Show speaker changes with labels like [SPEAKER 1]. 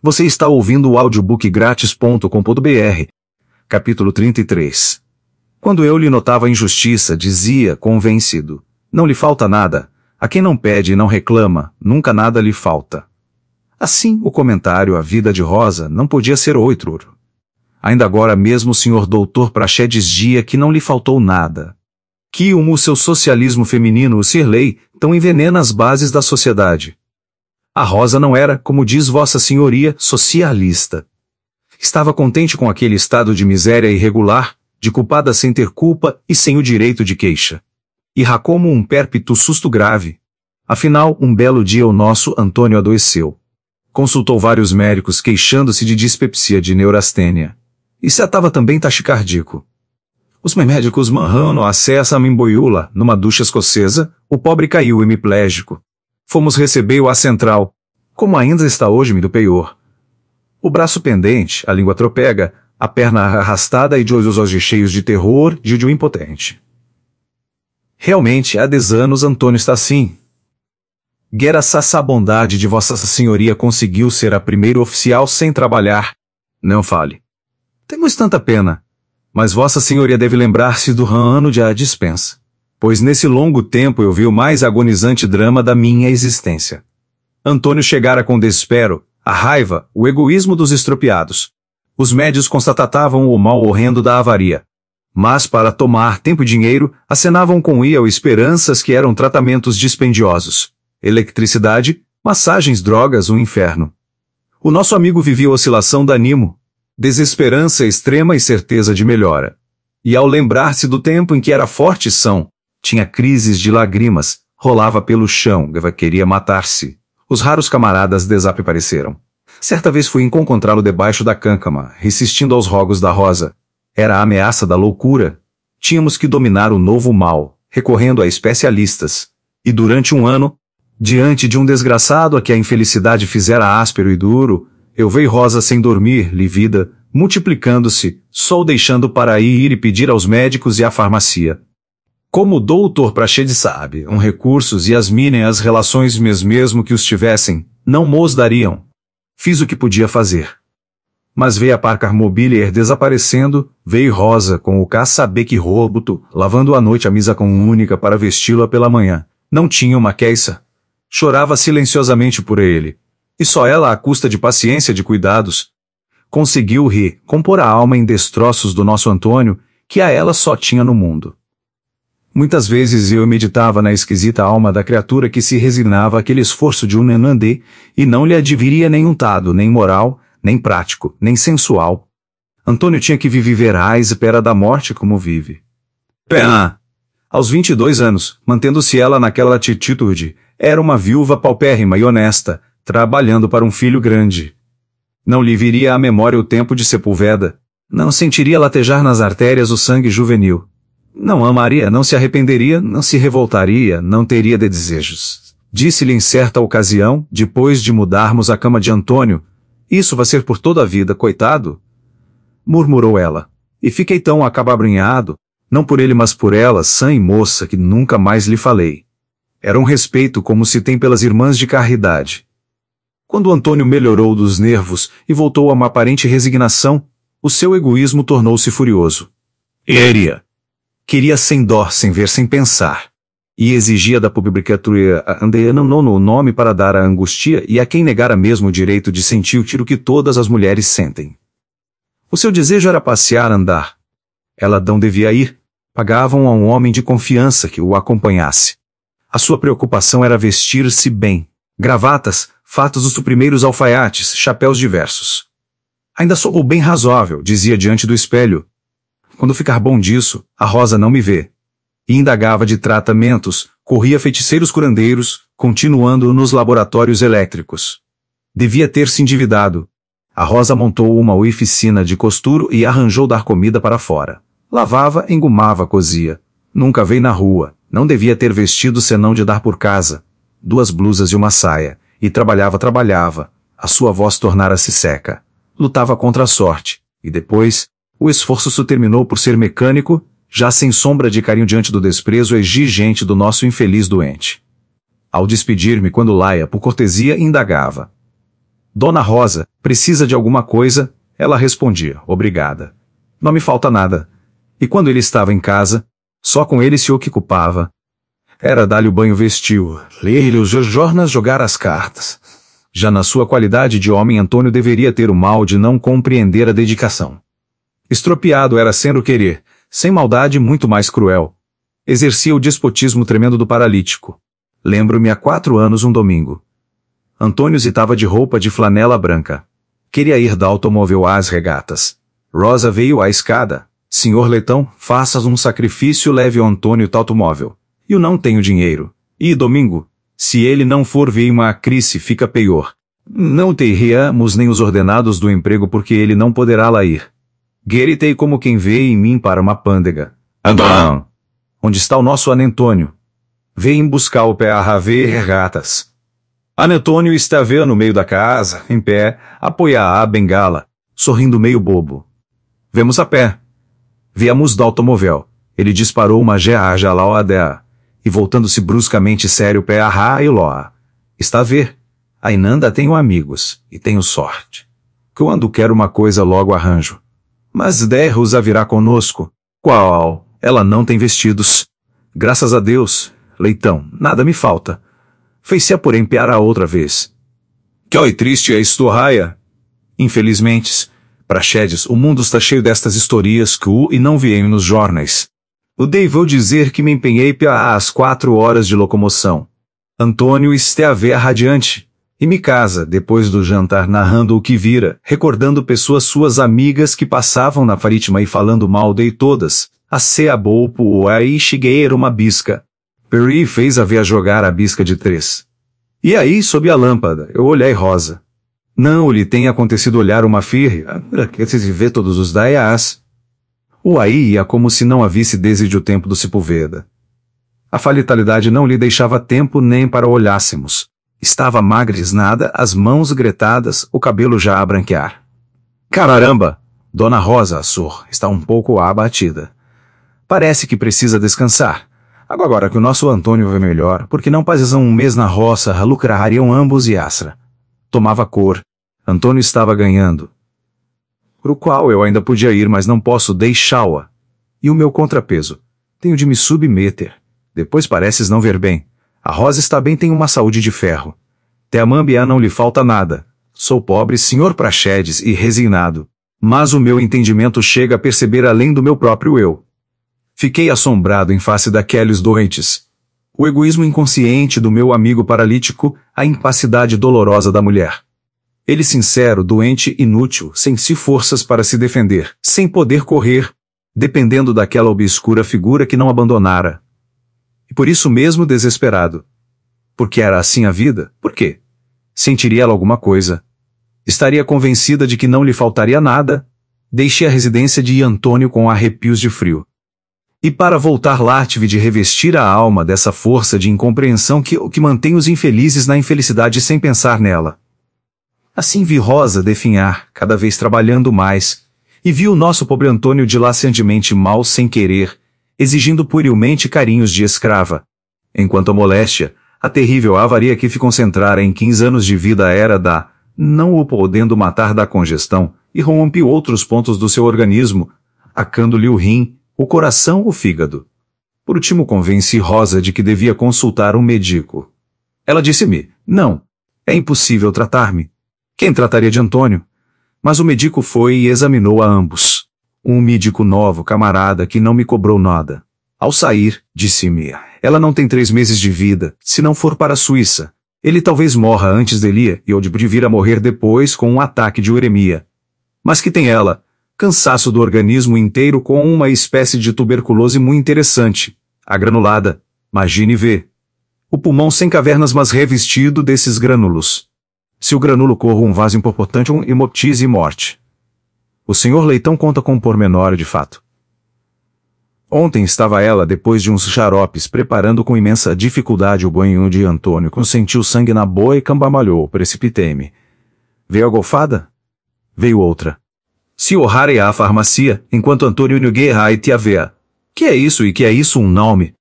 [SPEAKER 1] Você está ouvindo o audiobookgratis.com.br. Capítulo 33. Quando eu lhe notava a injustiça, dizia, convencido: não lhe falta nada. A quem não pede e não reclama, nunca nada lhe falta. Assim, o comentário à vida de Rosa não podia ser outro. Ainda agora mesmo o Sr. Dr. Praxedes dizia que não lhe faltou nada. Que o seu socialismo feminino, o Sirley, tão envenena as bases da sociedade. A Rosa não era, como diz Vossa Senhoria, socialista. Estava contente com aquele estado de miséria irregular, de culpada sem ter culpa e sem o direito de queixa. Irá como um pérpito susto grave. Afinal, um belo dia o nosso Antônio adoeceu. Consultou vários médicos queixando-se de dispepsia de neurastênia. E se estava também taxicardíaco. Os médicos marrano acessa a Mimboiula, numa ducha escocesa, o pobre caiu hemiplégico. Fomos receber-o à central, como ainda está hoje do peior. O braço pendente, a língua tropega, a perna arrastada e de olhos cheios de terror, de impotente. Realmente, há 10 anos Antônio está assim. Graças à bondade de Vossa Senhoria conseguiu ser a primeira oficial sem trabalhar. Não fale. Temos tanta pena. Mas Vossa Senhoria deve lembrar-se do ano de a dispensa. Pois nesse longo tempo eu vi o mais agonizante drama da minha existência. Antônio chegara com desespero, a raiva, o egoísmo dos estropiados. Os médios constatavam o mal horrendo da avaria. Mas para tomar tempo e dinheiro, acenavam com ia esperanças que eram tratamentos dispendiosos. Eletricidade, massagens, drogas, um inferno. O nosso amigo vivia oscilação de ânimo, desesperança extrema e certeza de melhora. E ao lembrar-se do tempo em que era forte e são, tinha crises de lágrimas, rolava pelo chão, queria matar-se. Os raros camaradas desapareceram. Certa vez fui encontrá-lo debaixo da câncama, resistindo aos rogos da Rosa. Era a ameaça da loucura. Tínhamos que dominar o novo mal, recorrendo a especialistas. E durante um ano, diante de um desgraçado a que a infelicidade fizera áspero e duro, eu veio Rosa sem dormir, lívida, multiplicando-se, só o deixando para ir e pedir aos médicos e à farmácia. Como o doutor Praxedes sabe, recursos e as minem as relações mesmo que os tivessem, não mos dariam. Fiz o que podia fazer. Mas veio a Parker Mobilier desaparecendo, veio Rosa com o caçabeque robuto, lavando à noite a misa com única para vesti-la pela manhã. Não tinha uma queixa. Chorava silenciosamente por ele. E só ela, à custa de paciência e de cuidados, conseguiu compor a alma em destroços do nosso Antônio, que a ela só tinha no mundo. Muitas vezes eu meditava na esquisita alma da criatura que se resignava àquele esforço de um nenandê, e não lhe adviria nenhum tado, nem moral, nem prático, nem sensual. Antônio tinha que viver à espera da morte como vive. Pena! Aos 22 anos, mantendo-se ela naquela atitude, era uma viúva paupérrima e honesta, trabalhando para um filho grande. Não lhe viria à memória o tempo de Sepúlveda. Não sentiria latejar nas artérias o sangue juvenil. Não amaria, não se arrependeria, não se revoltaria, não teria de desejos. Disse-lhe em certa ocasião, depois de mudarmos a cama de Antônio: isso vai ser por toda a vida, coitado? Murmurou ela. E fiquei tão acabrunhado, não por ele mas por ela, sã e moça, que nunca mais lhe falei. Era um respeito como se tem pelas irmãs de caridade. Quando Antônio melhorou dos nervos e voltou a uma aparente resignação, o seu egoísmo tornou-se furioso. Queria sem dó, sem ver, sem pensar. E exigia da publicatura o nome para dar a angústia e a quem negara mesmo o direito de sentir o tiro que todas as mulheres sentem. O seu desejo era passear, andar. Ela não devia ir. Pagavam a um homem de confiança que o acompanhasse. A sua preocupação era vestir-se bem. Gravatas, fatos dos primeiros alfaiates, chapéus diversos. Ainda sou bem razoável, dizia diante do espelho. Quando ficar bom disso, a Rosa não me vê. E indagava de tratamentos, corria feiticeiros curandeiros, continuando nos laboratórios elétricos. Devia ter se endividado. A Rosa montou uma oficina de costura e arranjou dar comida para fora. Lavava, engomava, cozia. Nunca veio na rua, não devia ter vestido senão de dar por casa. 2 blusas e uma saia. E trabalhava. A sua voz tornara-se seca. Lutava contra a sorte. E depois, o esforço terminou por ser mecânico, já sem sombra de carinho diante do desprezo exigente do nosso infeliz doente. Ao despedir-me quando Laia, por cortesia, indagava: Dona Rosa, precisa de alguma coisa? Ela respondia, obrigada. Não me falta nada. E quando ele estava em casa, só com ele se ocupava. Era dar-lhe o banho vestiu, ler-lhe os jornais, jogar as cartas. Já na sua qualidade de homem, Antônio deveria ter o mal de não compreender a dedicação. Estropiado era sem o querer, sem maldade muito mais cruel. Exercia o despotismo tremendo do paralítico. Lembro-me há 4 anos um domingo. Antônio estava de roupa de flanela branca. Queria ir da automóvel às regatas. Rosa veio à escada. Senhor Leitão, faças um sacrifício, leve o Antônio tal automóvel. Eu não tenho dinheiro. E domingo? Se ele não for ver uma crise, fica pior. Não teremos nem os ordenados do emprego porque ele não poderá lá ir. Gritei como quem vê em mim para uma pândega. Antônio! Onde está o nosso Anentônio? Vem buscar o pé a ver regatas. Anentônio estava no meio da casa, em pé, apoia a bengala, sorrindo meio bobo. Vemos a pé. Viemos do automóvel. Ele disparou uma geajalaoadea, e voltando-se bruscamente sério pé a e loa. Está a ver? Ainda tenho amigos, e tenho sorte. Quando quero uma coisa logo arranjo. Mas Derros a virá conosco. Qual? Ela não tem vestidos. Graças a Deus, Leitão, nada me falta. Fez-se a porém piara outra vez. Que oi triste é isto, raia. Infelizmente, Praxedes, o mundo está cheio destas historias que e não viem nos jornais. O vou dizer que me empenhei às 4 horas de locomoção. Antônio esteve radiante. E me casa, depois do jantar, narrando o que vira, recordando pessoas suas amigas que passavam na Farítima e falando mal de todas. A a bolpo ou aí cheguei uma bisca. Perry fez a ver jogar a bisca de 3. E aí, sob a lâmpada, eu olhei Rosa. Não lhe tem acontecido olhar uma firra, que se vê todos os daias. O aí ia como se não a visse desde o tempo do Sepulveda. A fatalidade não lhe deixava tempo nem para olhássemos. Estava magrisnada, as mãos gretadas, o cabelo já a branquear. Caramba! Dona Rosa Assor está um pouco abatida. Parece que precisa descansar. Agora que o nosso Antônio vê melhor, porque não passam um mês na roça, lucrariam ambos e astra. Tomava cor. Antônio estava ganhando. Pro qual eu ainda podia ir, mas não posso deixá-la. E o meu contrapeso? Tenho de me submeter. Depois pareces não ver bem. A Rosa está bem, tem uma saúde de ferro. Teamambia não lhe falta nada. Sou pobre, senhor Praxedes, e resignado. Mas o meu entendimento chega a perceber além do meu próprio eu. Fiquei assombrado em face daqueles doentes. O egoísmo inconsciente do meu amigo paralítico, a impassividade dolorosa da mulher. Ele sincero, doente, inútil, sem si forças para se defender, sem poder correr, dependendo daquela obscura figura que não abandonara. E por isso mesmo desesperado. Porque era assim a vida? Por quê? Sentiria ela alguma coisa? Estaria convencida de que não lhe faltaria nada? Deixei a residência de Antônio com arrepios de frio. E para voltar lá tive de revestir a alma dessa força de incompreensão que mantém os infelizes na infelicidade sem pensar nela. Assim vi Rosa definhar, cada vez trabalhando mais, e vi o nosso pobre Antônio dilaceantemente mal sem querer, exigindo puerilmente carinhos de escrava. Enquanto a moléstia, a terrível avaria que se concentrara em 15 anos de vida era da, não o podendo matar da congestão, e rompe outros pontos do seu organismo, acando-lhe o rim, o coração, o fígado. Por último convenci Rosa de que devia consultar um médico. Ela disse-me, não, é impossível tratar-me. Quem trataria de Antônio? Mas o médico foi e examinou a ambos. Um médico novo, camarada, que não me cobrou nada. Ao sair, disse-me, ela não tem 3 meses de vida, se não for para a Suíça. Ele talvez morra antes dele, e ou de vir a morrer depois com um ataque de uremia. Mas que tem ela? Cansaço do organismo inteiro com uma espécie de tuberculose muito interessante. A granulada. Imagine ver. O pulmão sem cavernas mas revestido desses grânulos. Se o granulo corre um vaso importante, um hemoptise e morte. O senhor Leitão conta com um pormenor de fato. Ontem estava ela, depois de uns xaropes, preparando com imensa dificuldade o banho de Antônio, sentiu sangue na boa e cambamalhou, precipitei-me. Veio a golfada? Veio outra. Se orrarei à farmácia, enquanto Antônio Guerra e te avea. Que é isso e que é isso um nome?